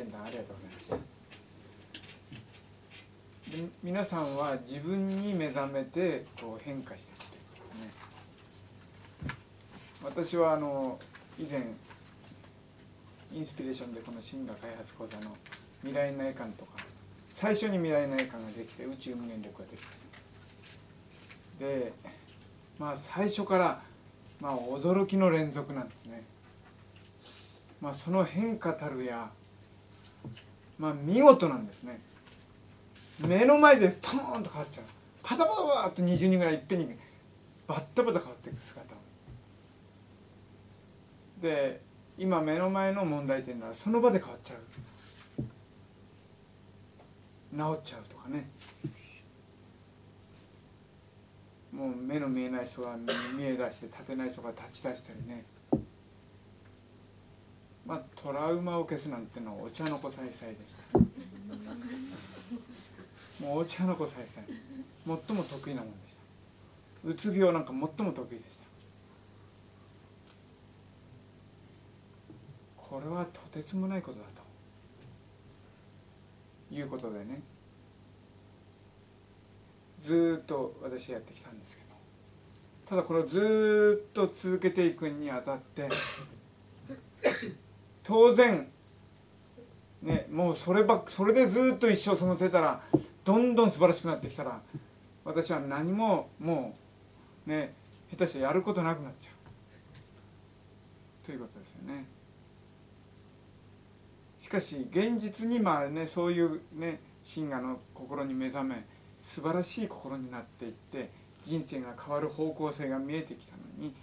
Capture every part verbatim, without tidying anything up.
験談ありがとうございました。で皆さんは自分に目覚めてこう変化していくということね。私はあの以前インスピレーションでこの神話開発講座の未来内観とか最初に未来内観ができて宇宙無限力ができた。でまあ最初からまあ驚きの連続なんですね。まあその変化たるやまあ見事なんですね。目の前でポーンと変わっちゃう。パタパタパタとにじゅうにんぐらいいっぺんにバッタバタ変わっていく姿を。で今目の前の問題点ならその場で変わっちゃう。治っちゃうとかね。もう目の見えない人が見え出して立てない人が立ち出したりね。まあトラウマを消すなんてのはお茶の子さいさいでした。もうお茶の子さいさい最も得意なものでした。うつ病なんか最も得意でした。これはとてつもないことだということでね、ずーっと私やってきたんですけど、ただこれをずーっと続けていくにあたって当然ね、もうそればっそれでずーっと一生過ごせたらどんどん素晴らしくなってきたら私は何ももうね下手してやることなくなっちゃうということですよね。しかし現実にまあねそういうね神我の心に目覚め素晴らしい心になっていって人生が変わる方向性が見えてきたのに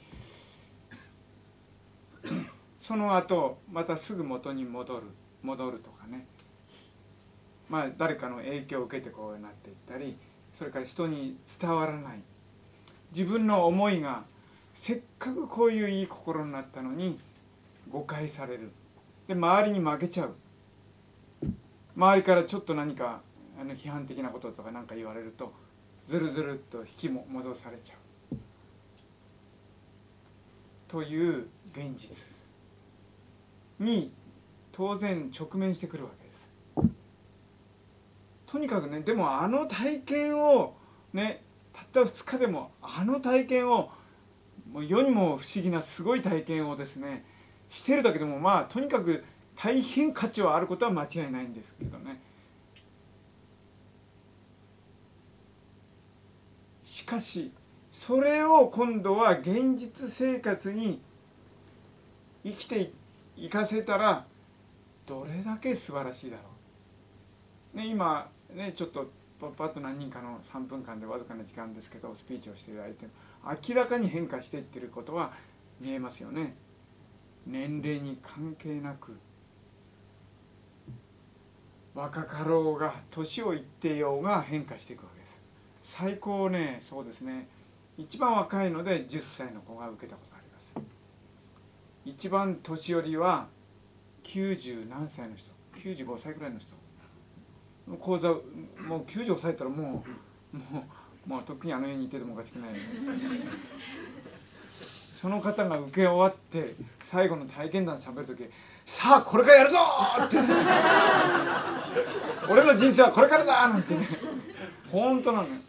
その後またすぐ元に戻る戻るとかね、まあ誰かの影響を受けてこうなっていったり、それから人に伝わらない、自分の思いがせっかくこういういい心になったのに誤解される。で周りに負けちゃう。周りからちょっと何かあの批判的なこととか何か言われるとずるずるっと引きも戻されちゃうという現実に当然直面してくるわけです。とにかくね、でもあの体験をねたったふつかでもあの体験をもう世にも不思議なすごい体験をですねしてるだけでもまあとにかく大変価値はあることは間違いないんですけどね。しかしそれを今度は現実生活に生きていかせたらどれだけ素晴らしいだろう、ね、今ねちょっとパッパッと何人かのさんぷんかんでわずかな時間ですけどスピーチをしていただいて明らかに変化していってることは見えますよね。年齢に関係なく若かろうが年をいってようが変化していくわけです。最高ね、そうですね、一番若いのでじゅっさいの子が受けたことあります。一番年寄りはきゅうじゅうなんさいの人、きゅうじゅうごさいくらいの人、講座もうきゅうじゅうごさいったらもうもう、もうとっくにあの世にいててもおかしくないよね。その方が受け終わって最後の体験談しゃべるとき、さあこれからやるぞって俺の人生はこれからだなんてね、本当なのよ。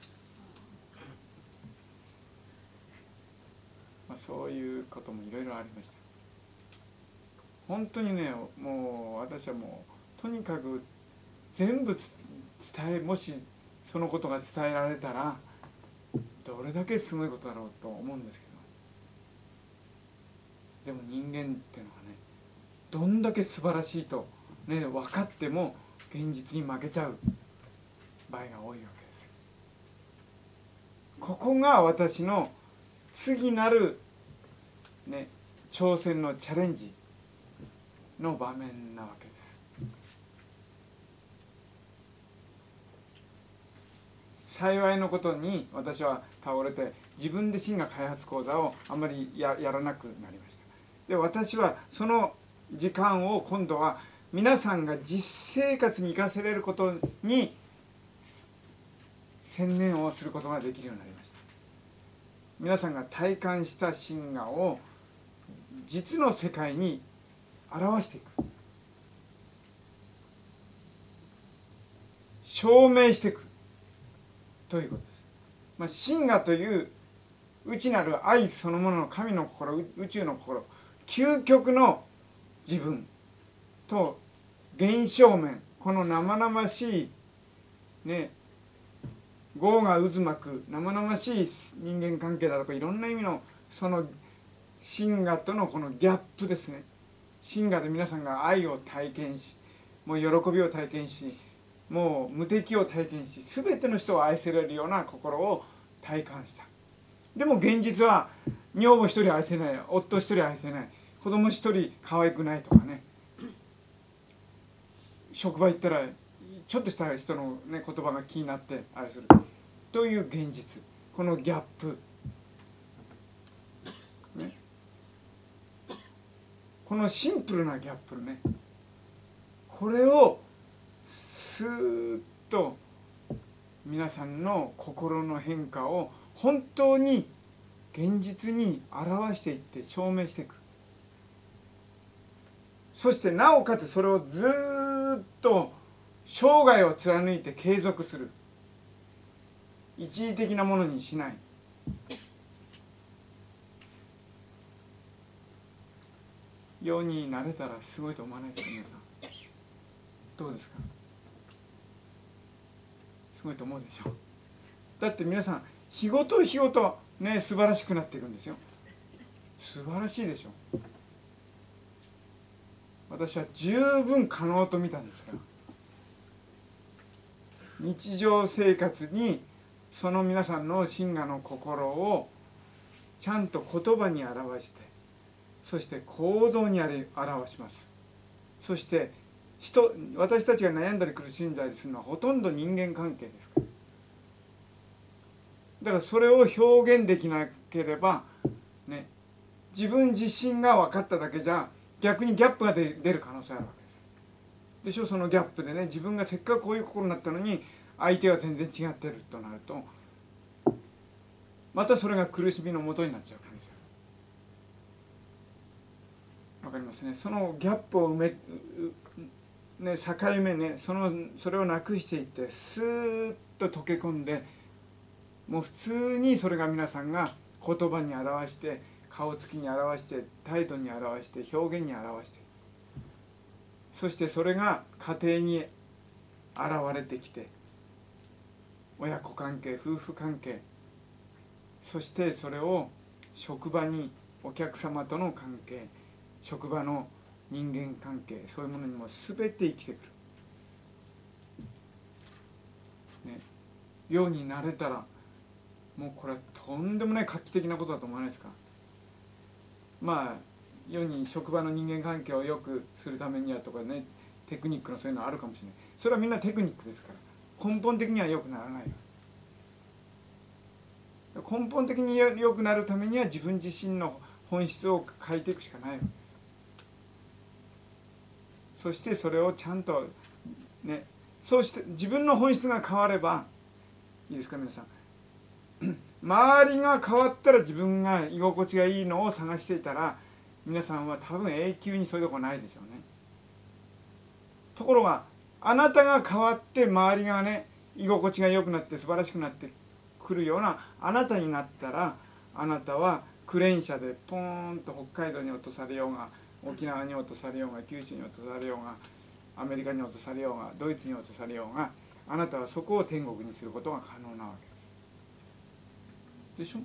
まあ、そういうこともいろいろありました。本当にね、もう私はもうとにかく全部伝え、もしそのことが伝えられたらどれだけすごいことだろうと思うんですけど、でも人間っていうのはね、どんだけ素晴らしいと、ね、分かっても現実に負けちゃう場合が多いわけです。ここが私の次なる、ね、挑戦のチャレンジの場面なわけです。幸いのことに私は倒れて自分で神我開発講座をあんまり や, やらなくなりました。で私はその時間を今度は皆さんが実生活に生かせれることに専念をすることができるようになりました。皆さんが体感した神我を実の世界に表していく。 証明していくということです。まあ、真我という内なる愛そのものの神の心、宇宙の心、究極の自分と現象面、この生々しいね、業が渦巻く生々しい人間関係だとかいろんな意味のその真我とのこのギャップですね。真我で皆さんが愛を体験し、もう喜びを体験し、もう無敵を体験し、全ての人を愛せられるような心を体感した。でも現実は女房一人愛せない、夫一人愛せない、子供一人可愛くないとかね、職場行ったらちょっとした人の、ね、言葉が気になってあれするという現実、このギャップ、ね、このシンプルなギャップね、これをスーッと皆さんの心の変化を本当に現実に表していって証明していく。そしてなおかつそれをずっと生涯を貫いて継続する。一時的なものにしない。ようになれたらすごいと思わないですか皆さん。どうですか。すごいと思うでしょ。だって皆さん日ごと日ごとね素晴らしくなっていくんですよ。素晴らしいでしょ。私は十分可能と見たんですから。日常生活にその皆さんの真我の心をちゃんと言葉に表して、そして行動に表します。そして人私たちが悩んだり苦しんだりするのはほとんど人間関係ですから。だからそれを表現できなければね、自分自身が分かっただけじゃ逆にギャップが出る可能性あるわけです。でしょ。そのギャップでね、自分がせっかくこういう心になったのに相手は全然違ってるとなると、またそれが苦しみのもとになっちゃう可能性ある。わかりますね。そのギャップを埋めね、境目ね、そのそれをなくしていってスーッと溶け込んで、もう普通にそれが皆さんが言葉に表して、顔つきに表して、態度に表して、表現に表して、そしてそれが家庭に現れてきて、親子関係、夫婦関係、そしてそれを職場にお客様との関係、職場の人間関係、そういうものにも全て生きてくる、ね、ようになれたら、もうこれはとんでもない画期的なことだと思わないですか。まあ世に職場の人間関係を良くするためにはとかね、テクニックのそういうのあるかもしれない。それはみんなテクニックですから、根本的には良くならない。根本的に良くなるためには自分自身の本質を変えていくしかない。そしてそれをちゃんとね、そうして自分の本質が変わればいいですか皆さん。周りが変わったら自分が居心地がいいのを探していたら、皆さんは多分永久にそういうとこないでしょうね。ところがあなたが変わって周りがね居心地が良くなって素晴らしくなってくるようなあなたになったら、あなたはクレーン車でポーンと北海道に落とされようが、沖縄に落とされようが、九州に落とされようが、アメリカに落とされようが、ドイツに落とされようが、あなたはそこを天国にすることが可能なわけでしょ。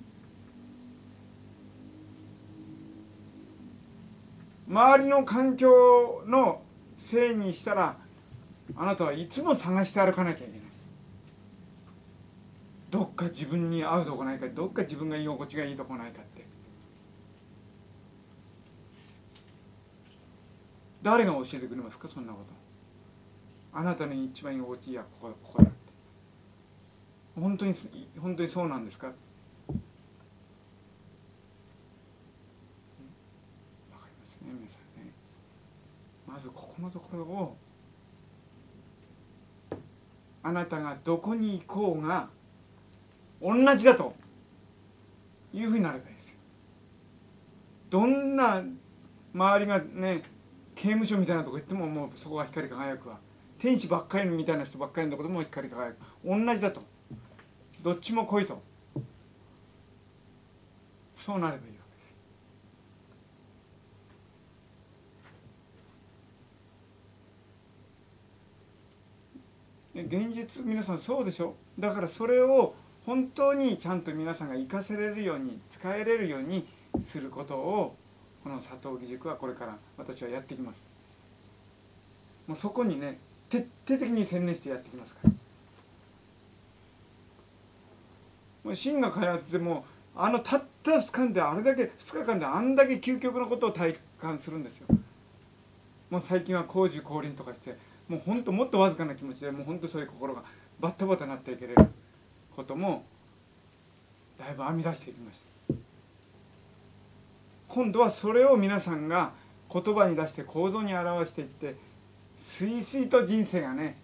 周りの環境のせいにしたら、あなたはいつも探して歩かなきゃいけない。どっか自分に合うとこないか、どっか自分が居心地がいいとこないかって。誰が教えてくれますかそんなこと。あなたの一番居心地いいはここここだって。本当に本当にそうなんですか。まずここのところを、あなたがどこに行こうが同じだというふうになればいいですよ。どんな周りがね刑務所みたいなとこ行っても、もうそこが光り輝くわ。 天使ばっかりみたいな人ばっかりのことも光り輝く。同じだと。どっちも来いと。そうなればいいわけです。現実皆さんそうでしょ。だからそれを本当にちゃんと皆さんが生かせれるように使えれるようにすることをこの佐藤義塾はこれから私はやっていきます。もうそこにね徹底的に専念してやっていきますから。もう真が開発でもあのたったふつかであれだけふつかかんであんだけ究極のことを体感するんですよ。もう最近は高樹降臨とかしてもうほんともっとわずかな気持ちでもうほんとそういう心がバッタバタなっていけれることもだいぶ編み出していきました。今度はそれを皆さんが言葉に出して行動に表していってすいすいと人生がね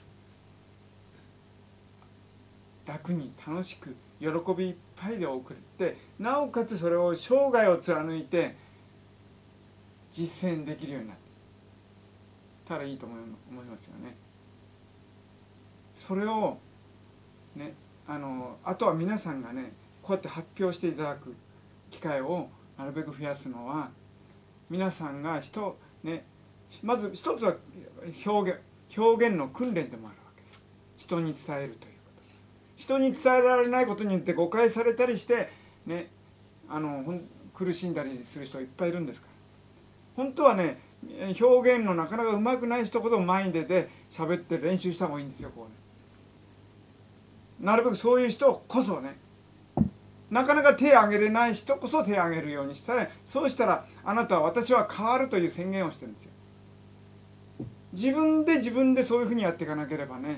楽に楽しく喜びいっぱいで送ってなおかつそれを生涯を貫いて実践できるようになったらいいと思いますよね。それをねあのあとは皆さんがねこうやって発表していただく機会をなるべく増やすのは皆さんが人ねまず一つは表現表現の訓練でもあるわけです。人に伝えるということ。人に伝えられないことによって誤解されたりしてねあの苦しんだりする人いっぱいいるんですから。本当はね表現のなかなかうまくない人ほど前に出て喋って練習した方がいいんですよ。こうねなるべくそういう人こそねなかなか手を挙げれない人こそ手を挙げるようにしたらそうしたらあなたは私は変わるという宣言をしてるんですよ。自分で自分でそういうふうにやっていかなければね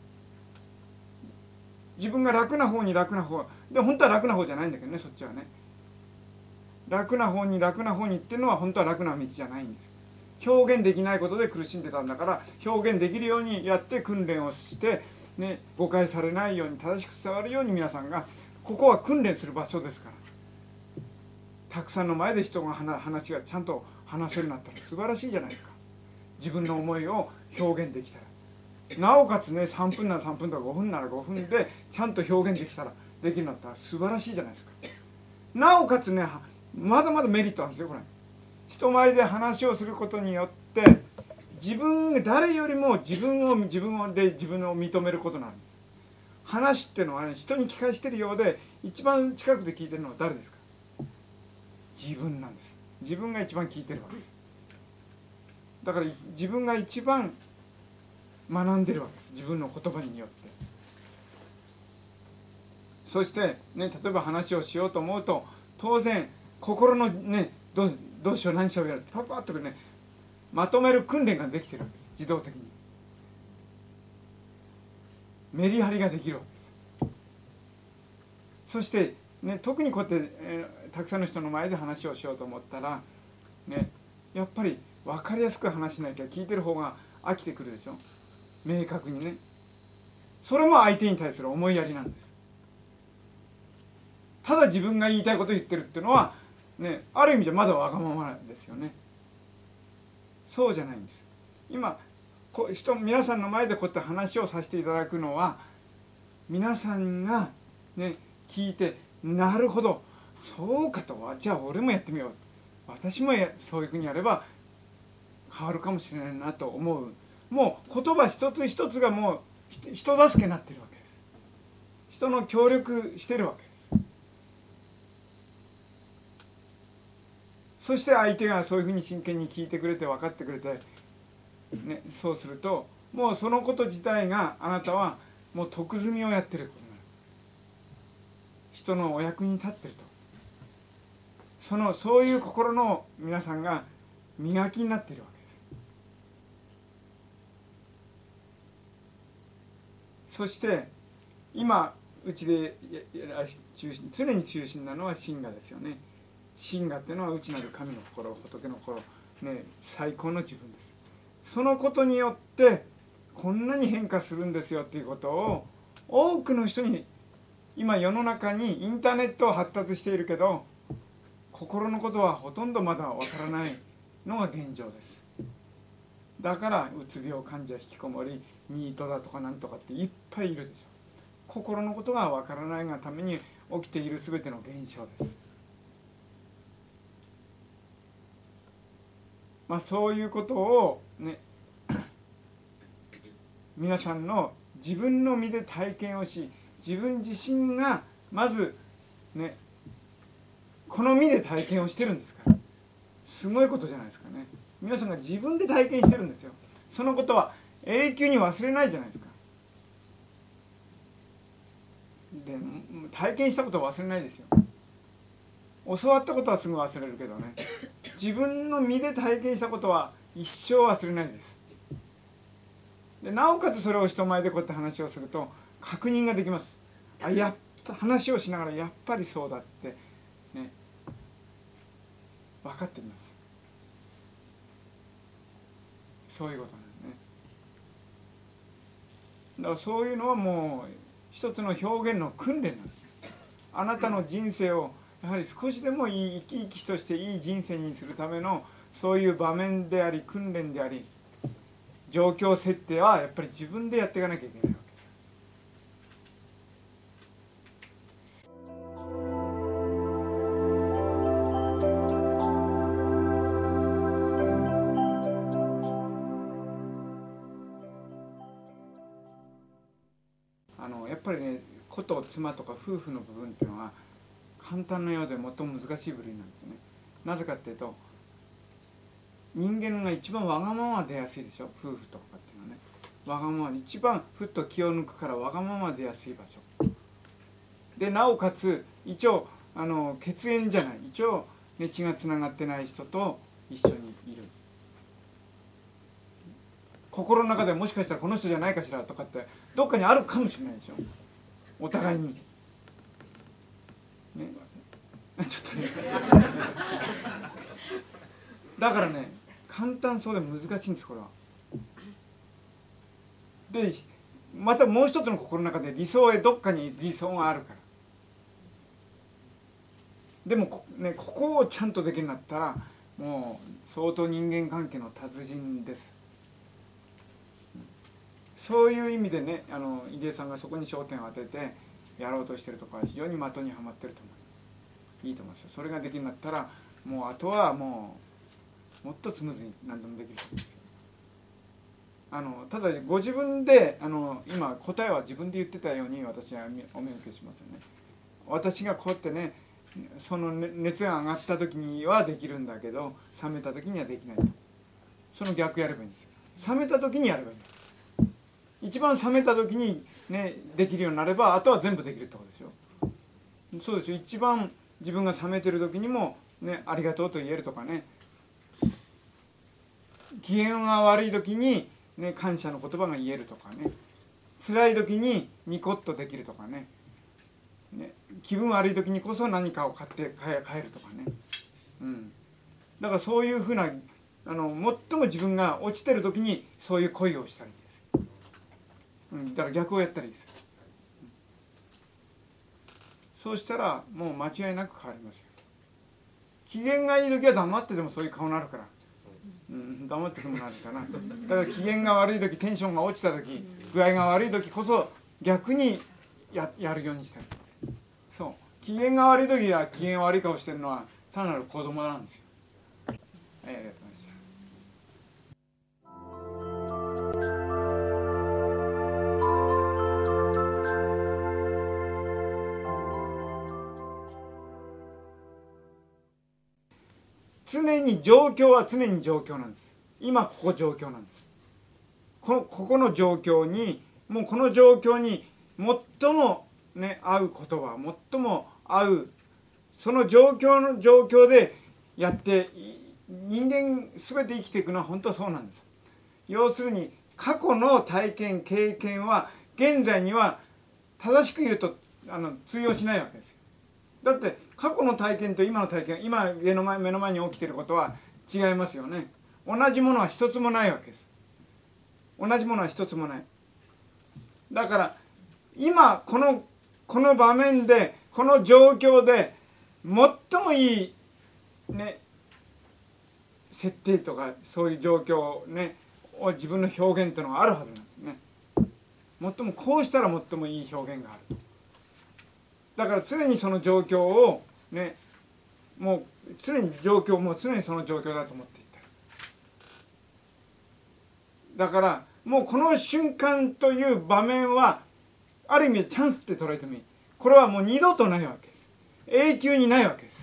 自分が楽な方に楽な方で本当は楽な方じゃないんだけどねそっちはね楽な方に楽な方にっていうのは本当は楽な道じゃないんです。表現できないことで苦しんでたんだから表現できるようにやって訓練をしてね誤解されないように正しく伝わるように皆さんがここは訓練する場所ですからたくさんの前で人が話がちゃんと話せるようになったら素晴らしいじゃないですか。自分の思いを表現できたらなおかつねさんぷんならさんぷんとかごふんならごふんでちゃんと表現できたらできるようになったら素晴らしいじゃないですか。なおかつねまだまだメリットあるんですよこれ。人前で話をすることによって自分誰よりも自分を自分で自分を認めることなんです。話っていうのはね人に聞かしてるようで一番近くで聞いてるのは誰ですか。自分なんです。自分が一番聞いてるわけです。だから自分が一番学んでるわけです。自分の言葉によって。そしてね例えば話をしようと思うと当然心のねどうどうしよう何しようやるパッパッとねまとめる訓練ができてるわけです。自動的にメリハリができるわけです。そしてね特にこうやって、えー、たくさんの人の前で話をしようと思ったらねやっぱり分かりやすく話しなきゃ聞いてる方が飽きてくるでしょ。明確にねそれも相手に対する思いやりなんです。ただ自分が言いたいことを言ってるっていうのはねある意味じゃまだわがままですよね。そうじゃないんです。今こ人皆さんの前でこうやって話をさせていただくのは皆さんがね聞いてなるほどそうかとじゃあ俺もやってみよう私もそういうふうにやれば変わるかもしれないなと思うもう言葉一つ一つがもう人助けになってるわけです。人の協力してるわけです。そして相手がそういうふうに真剣に聞いてくれて分かってくれて、ね、そうするともうそのこと自体があなたはもう徳積みをやってることになる。人のお役に立ってるとそのそういう心の皆さんが磨きになっているわけです。そして今うちで中心常に中心なのは真我ですよね。真我っていうのは内なる神の心仏の心、ね、最高の自分です。そのことによってこんなに変化するんですよっていうことを多くの人に今世の中にインターネットは発達しているけど心のことはほとんどまだわからないのが現状です。 だからうつ病患者、引きこもり、ニートだとかなんとかっていっぱいいるでしょ。心のことがわからないがために起きている全ての現象です。まあそういうことをね皆さんの自分の身で体験をし、自分自身がまずねこの身で体験をしてるんですから、すごいことじゃないですかね。皆さんが自分で体験してるんですよ。そのことは永久に忘れないじゃないですか。で体験したことは忘れないですよ。教わったことはすぐ忘れるけどね、自分の身で体験したことは一生忘れないです。でなおかつそれを人前でこうやって話をすると確認ができます。あ、やっぱ話をしながらやっぱりそうだってね分かってきます。そういうことなんですね。だからそういうのはもう一つの表現の訓練なんですよ。あなたの人生をやはり少しでもいい生き生きとしていい人生にするためのそういう場面であり訓練であり状況設定はやっぱり自分でやっていかなきゃいけないわけです。あのやっぱりね子と妻とか夫婦の部分っていうのは簡単なようで最も難しい部類なんですね。なぜかっていうと人間が一番わがまま出やすいでしょ、夫婦とかっていうのはね。わがまま一番ふっと気を抜くからわがまま出やすい場所で、なおかつ一応あの血縁じゃない、一応、ね、血がつながってない人と一緒にいる。心の中でもしかしたらこの人じゃないかしらとかってどっかにあるかもしれないでしょ、お互いにねちょっとねだからね簡単そうで難しいんです、これは。でまたもう一つの心の中で理想へどっかに理想があるから。でもこ、ね、ここをちゃんとできるようになったらもう相当人間関係の達人です。そういう意味でね、あの入江さんがそこに焦点を当ててやろうとしてるところは非常に的にはまってると思う。いいと思いますよ。それができるようになったらもうあとはもうもっとスムーズに何でもできると思います。あのただご自分であの今答えは自分で言ってたように私はお見受けしますよね。私がこうやってねその熱が上がった時にはできるんだけど冷めた時にはできないと。その逆やればいいんですよ。冷めた時にやればいいんです。一番冷めた時にねできるようになればあとは全部できるってことですよ。そうですよ。一番自分が冷めてる時にもねありがとうと言えるとかね、機嫌が悪い時にね感謝の言葉が言えるとかね、辛い時にニコッとできるとかね、ね気分悪い時にこそ何かを買って帰るとかね、うん、だからそういうふうなあの最も自分が落ちてる時にそういう恋をしたりです、うん、だから逆をやったらいいです。そうしたらもう間違いなく変わりますよ。機嫌がいい時は黙っててもそういう顔になるから、うん、黙っててもなるかな。だから機嫌が悪い時、テンションが落ちた時、具合が悪い時こそ逆に や, やるようにしたり。そう機嫌が悪い時は機嫌悪い顔してるのは単なる子供なんですよ。はい、ありがとうございました。常に状況は常に状況なんです。今ここ状況なんです。このここの状況にもうこの状況に最もね合う言葉、最も合うその状況の状況でやって人間全て生きていくのは本当はそうなんです。要するに過去の体験経験は現在には正しく言うとあの通用しないわけですよ。だって過去の体験と今の体験、今目の前、目の前に起きていることは違いますよね。同じものは一つもないわけです。同じものは一つもない。だから今このこの場面でこの状況で最もいいね設定とかそういう状況をね自分の表現というのがあるはずなんですね。もっともこうしたら最もいい表現があると。だから常にその状況をね、もう常に状況もう常にその状況だと思っていった。だからもうこの瞬間という場面はある意味チャンスって捉えてもいい。これはもう二度とないわけです。永久にないわけです。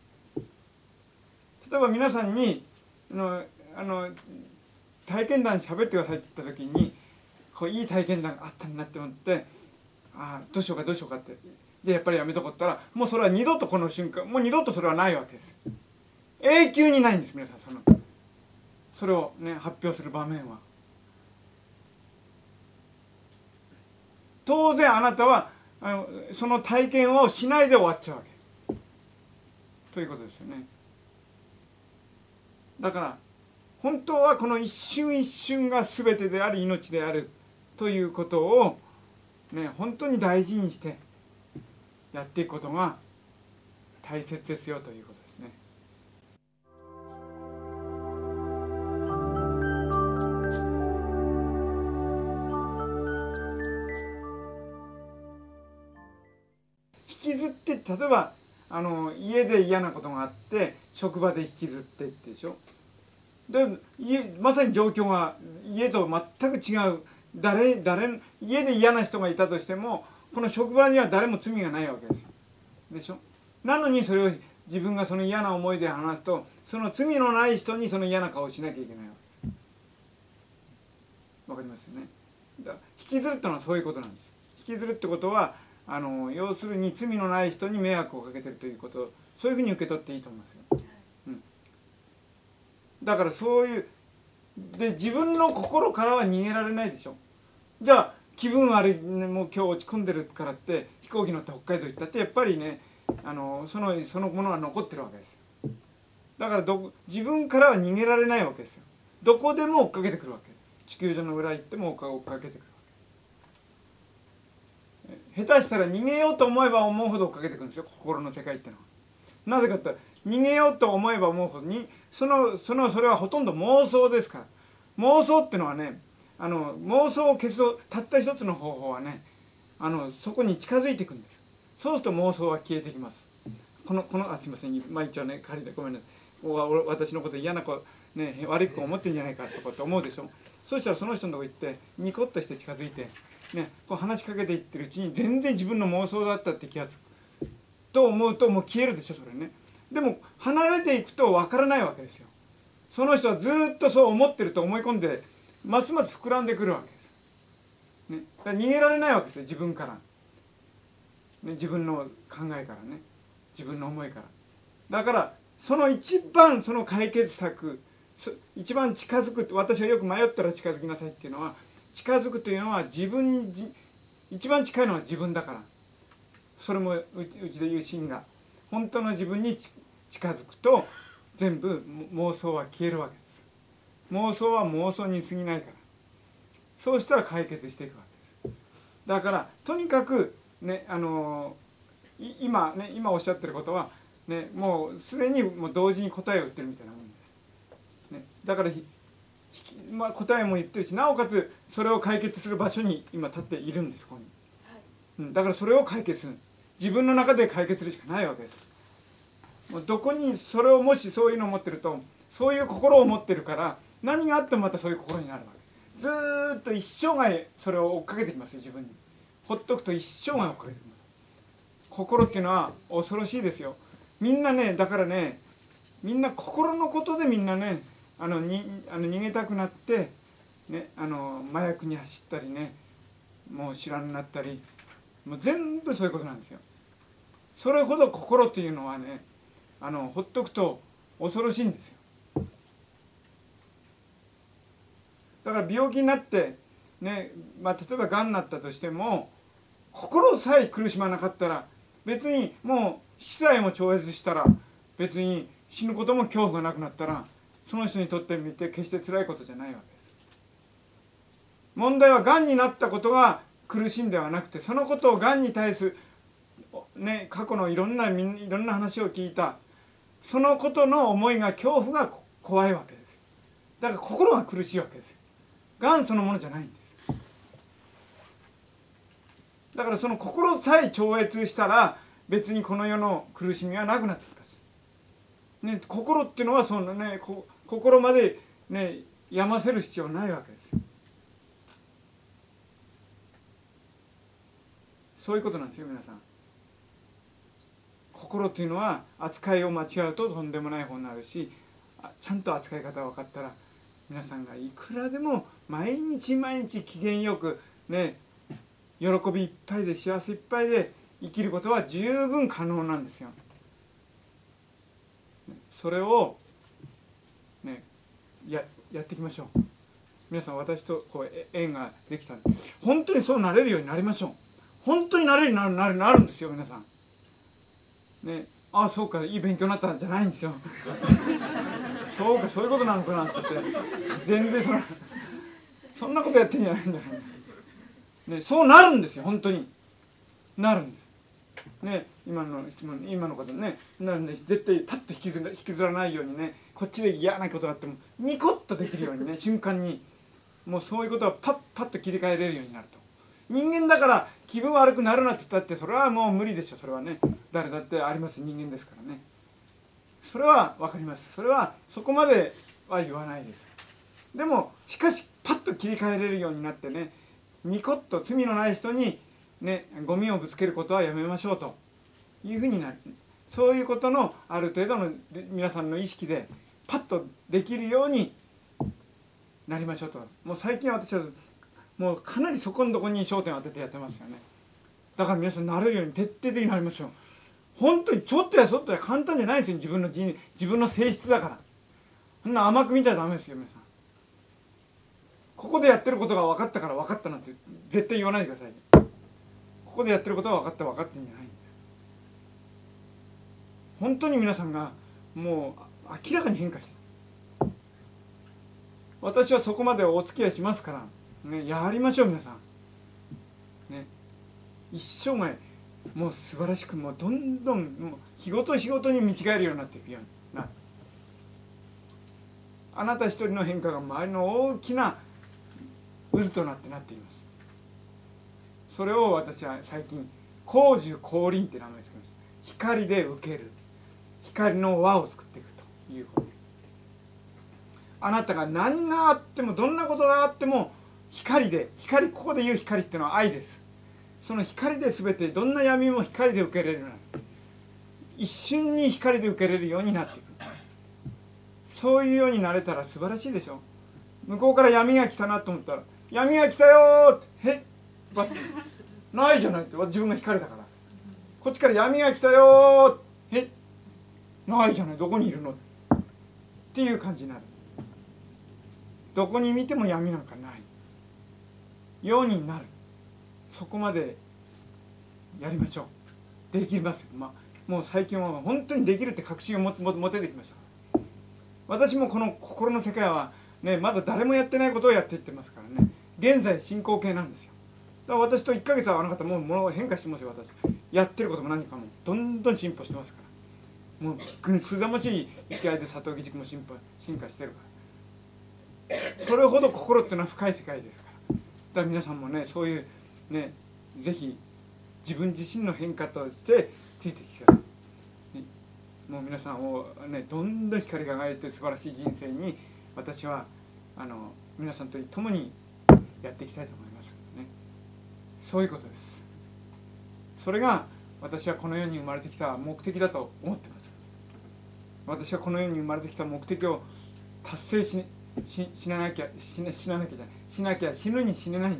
例えば皆さんにあのあの体験談喋ってくださいって言った時にこういい体験談があったんだって思ってああどうしようかどうしようかってでやっぱりやめとこうったらもうそれは二度とこの瞬間もう二度とそれはないわけです。永久にないんです皆さんそのそれをね発表する場面は。当然あなたはあのその体験をしないで終わっちゃうわけということですよね。だから本当はこの一瞬一瞬が全てであり命であるということをね本当に大事にしてやっていくことが大切ですよということですね。引きずって例えばあの家で嫌なことがあって職場で引きずってってでしょ。で家まさに状況が家と全く違う誰誰家で嫌な人がいたとしてもこの職場には誰も罪がないわけですよ。でしょ。なのにそれを自分がその嫌な思いで話すとその罪のない人にその嫌な顔をしなきゃいけないわけです。わかりますよね。だから引きずるってのはそういうことなんです。引きずるってことはあの要するに罪のない人に迷惑をかけてるということをそういうふうに受け取っていいと思いますよ。うん、だからそういうで自分の心からは逃げられないでしょ。じゃあ気分悪い、ね、もう今日落ち込んでるからって飛行機乗って北海道行ったってやっぱりねあのそのそのものは残ってるわけですよ。だからど自分からは逃げられないわけですよ。どこでも追っかけてくるわけ。地球上の裏行っても追っかけてくるわけ。下手したら逃げようと思えば思うほど追っかけてくるんですよ心の世界ってのは。なぜかって逃げようと思えば思うほどにそのそのそれはほとんど妄想ですから。妄想ってのはねあの妄想を消すたった一つの方法はねあのそこに近づいていくんです。そうすると妄想は消えてきます。このこのあすいませんまあ一応ね仮でごめんなさい私のこと嫌な子ね悪い子思ってんじゃないかとかって思うでしょ。そしたらその人のとこ行ってニコッとして近づいてねこう話しかけていってるうちに全然自分の妄想だったって気がつくと思うともう消えるでしょそれね。でも離れていくと分からないわけですよ。その人はずっとそう思ってると思い込んでますます膨らんでくるわけです、ね、だから逃げられないわけですよ自分から、ね、自分の考えからね自分の思いから。だからその一番その解決策一番近づく私はよく迷ったら近づきなさいっていうのは近づくというのは自分に一番近いのは自分だから。それもうちで言う心が本当の自分に近づくと全部妄想は消えるわけです。妄想は妄想に過ぎないからそうしたら解決していくわけです。だからとにかくねあのー、今ね今おっしゃってることはねもうすでにもう同時に答えを言ってるみたいなもんです、ね、だからまあ、答えも言ってるしなおかつそれを解決する場所に今立っているんですここに、はいうん、だからそれを解決する自分の中で解決するしかないわけです。もうどこにそれをもしそういうのを持ってるとそういう心を持ってるから何があってもまたそういう心になるわけ。ずーっと一生涯それを追っかけてきますよ自分に。ほっとくと一生涯追っかけてきます。心っていうのは恐ろしいですよ。みんなねだからねみんな心のことでみんなねあのにあの逃げたくなって、ね、あの麻薬に走ったりねもう知らんなったりもう全部そういうことなんですよ。それほど心っていうのはねあのほっとくと恐ろしいんですよ。だから病気になってね、まあ、例えばがんになったとしても心さえ苦しまなかったら別にもう死さえも超越したら別に死ぬことも恐怖がなくなったらその人にとってみて決して辛いことじゃないわけです。問題はがんになったことが苦しいんではなくてそのことをがんに対する、ね、過去のいろんないろんな話を聞いたそのことの思いが恐怖が怖いわけです。だから心が苦しいわけです。 がんそのものじゃないんです。だからその心さえ超越したら別にこの世の苦しみはなくなってきます、ね、心っていうのはそのねこ心までね病ませる必要はないわけですよ。そういうことなんですよ皆さん。心というのは扱いを間違うととんでもない方になるし、ちゃんと扱い方が分かったら皆さんがいくらでも毎日毎日機嫌よくね喜びいっぱいで幸せいっぱいで生きることは十分可能なんですよ。それをねややっていきましょう。皆さん私とこう縁ができたんで本当にそうなれるようになりましょう。本当になれるようになるなるんですよ皆さん。ね、ああそうかいい勉強になったんじゃないんですよ。そうかそういうことなのかなって言って全然そんなそんなことやってんじゃないんだから、ね、そうなるんですよ本当になるんです。ね、今の質問今の方ねなんで絶対パッと引きずら引きずらないようにねこっちで嫌なことがあってもニコッとできるようにね瞬間にもうそういうことはパッパッと切り替えれるようになると。人間だから気分悪くなるなって言ったってそれはもう無理でしょ。それはね誰だってあります人間ですからね。それは分かります。それはそこまでは言わないです。でもしかしパッと切り替えれるようになってねニコッと罪のない人にねゴミをぶつけることはやめましょうというふうになる。そういうことのある程度の皆さんの意識でパッとできるようになりましょうと。もう最近私はもうかなりそこのとこに焦点を当ててやってますよね。だから皆さんなれるように徹底的になりましょう。本当にちょっとやそっとや簡単じゃないですよ。自分の人自分の性質だから。そんな甘く見ちゃダメですよ皆さん。ここでやってることが分かったから分かったなんて絶対言わないでください。ここでやってることは分かった分かってんじゃないんだよ。本当に皆さんがもう明らかに変化してる。私はそこまでお付き合いしますからね、やりましょう皆さん、ね、一生涯もう素晴らしくもうどんどんもう日ごと日ごとに見違えるようになっていくようになる。あなた一人の変化が周りの大きな渦となってなっています。それを私は最近光樹光輪って名前をつけました。光で受ける光の輪を作っていくということ。あなたが何があってもどんなことがあっても光で光ここで言う光っていうのは愛です。その光で全てどんな闇も光で受け入れるようになる。一瞬に光で受け入れるようになっていく。そういうようになれたら素晴らしいでしょ。向こうから闇が来たなと思ったら闇が来たよーってへっばないじゃないって自分が光だから。こっちから闇が来たよーへっないじゃないどこにいるのっていう感じになる。どこに見ても闇なんかないようになる。そこまでやりましょう。できますよ、まあ、もう最近は本当にできるって確信をもも持ててきました。私もこの心の世界はねまだ誰もやってないことをやっていってますからね。現在進行形なんですよ。だから私といっかげつ会わなかったらもうもの変化してますよ。私やってることも何かもどんどん進歩してますから。もうすざましい勢いで佐藤義塾も進歩進化してるから。それほど心っていうのは深い世界ですから。だから皆さんもねそういうねぜひ自分自身の変化としてついてきてください。ね、もう皆さんをねどんどん光が輝いて素晴らしい人生に私はあの皆さんと共にやっていきたいと思いますね。そういうことです。それが私はこの世に生まれてきた目的だと思ってます。私はこの世に生まれてきた目的を達成しし死ななきゃ死な死ななきゃじゃないしなきゃ死ぬに死ねないんです。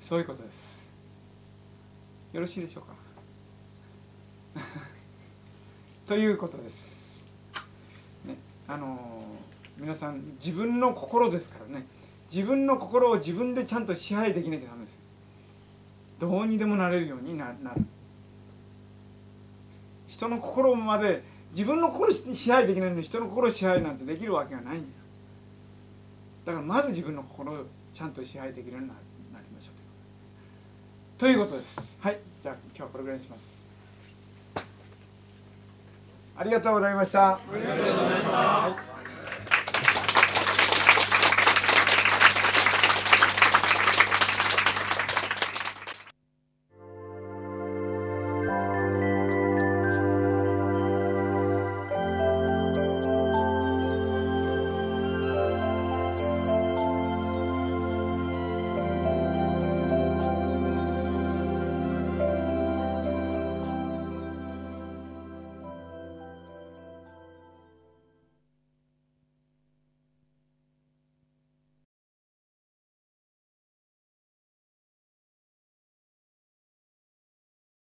そういうことです。よろしいでしょうか。ということです。ね、あのー、皆さん自分の心ですからね。自分の心を自分でちゃんと支配できなきゃダメです。どうにでもなれるようになる。人の心まで自分の心支配できないのに人の心支配なんてできるわけがないんです。だからまず自分の心をちゃんと支配できるようになりましょうということです。はい、じゃあ今日はこれぐらいにします。ありがとうございました。ありがとうございました。はい。